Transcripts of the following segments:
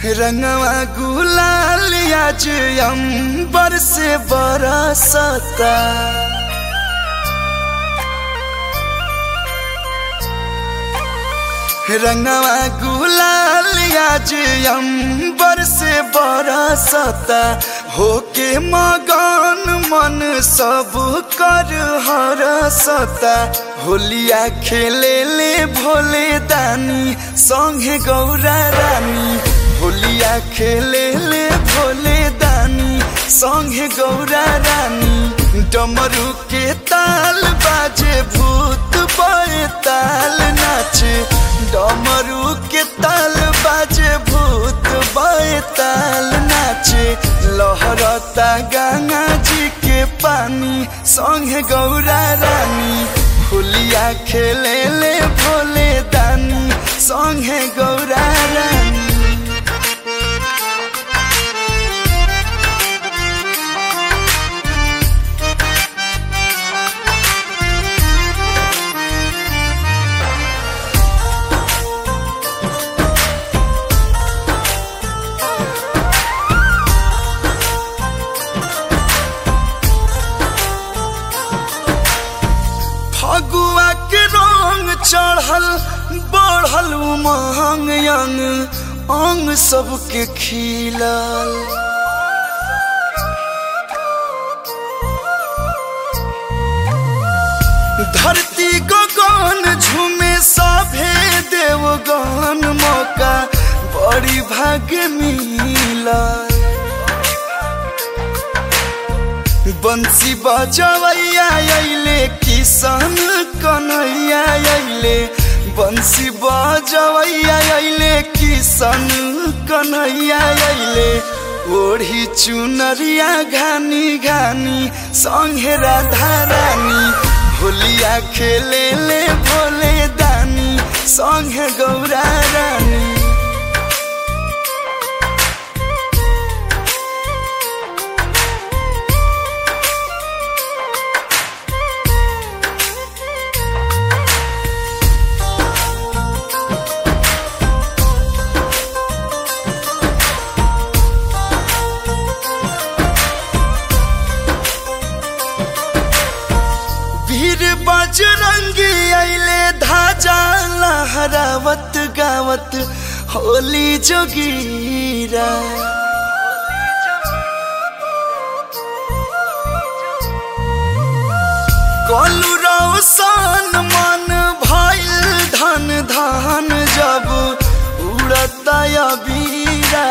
रंगवा गुलाल आज अंबर से बरसता रंगवा गुलाल आज अंबर से बरसता होके मगन मन सब कर हरसता होलिया खेले ले भोले दानी संगे गौरा रानी होलिया खेले ले भोले दानी संगे गौरा रानी डमरू के ताल बाजे भूत बे ताल नाचे डमरू के ताल बाजे भूत बे ताल नाचे लहरता गंगा जी के पानी संगे गौरा रानी होलिया खेले ले भोले दानी संगे गौरा रानी फगुआ के रंग चढ़ल बढ़ल उमंग अंग अंग सबके खिलल धरती गगन झूमे सभे देवगन मौका बड़ी भाग्य मिलल बंसी बजवैया अइले किसान कन्हैया अइले बंसी बजवैया अइले किसान कन्हैया अइले ओढ़ी चुनरिया घानी घानी संगे राधा रानी होलिया खेले ले भोले दानी संगे गौरा रानी बजरंगी अइले धाजा लहरावत गावत होली जोगीरा कलु रौशन मन भइल धन धन जब उड़ता अबीरा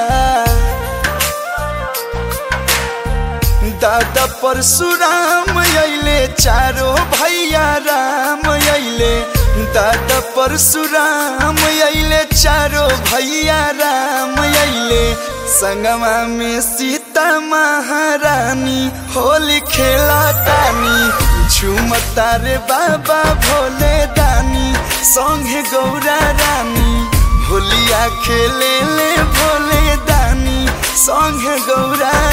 दादा परशुराम अइले चारों भैया राम अइले दादा परशुराम अइले चारों भैया राम अइले संगमा में सीता महारानी होली खेला तानी झूमता रे बाबा भोले दानी संगे गौरा रानी होलिया खेले ले भोले दानी संगे गौरा